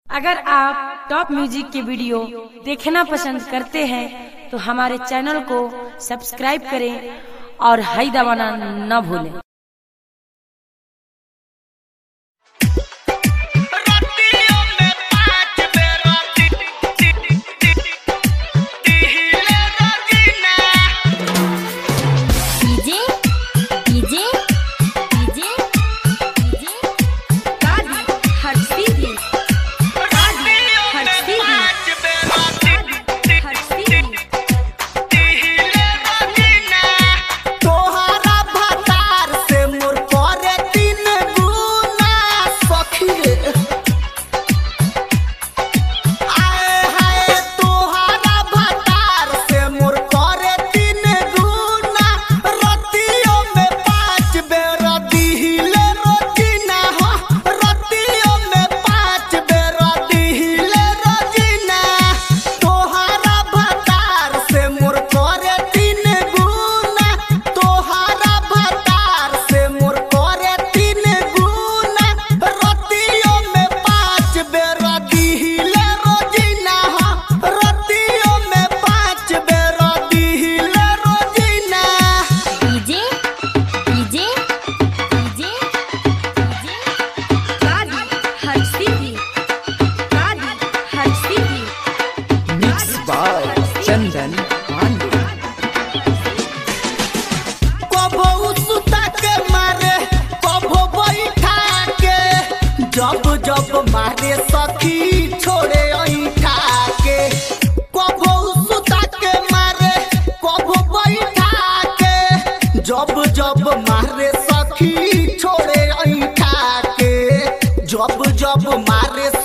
अगर आप top music के वीडियो देखना पसंद करते हैं तो हमारे चैनल को सब्सक्राइब करें और हाई दबाना न भूलें। चंदन कभो सुता के मारे कभो बैठा के जब जब मारे सखी छोड़े ऐठा के कभो सुता के मारे कभो बैठा के जब जब मारे सखी छोड़े ऐठा के जब जब मारे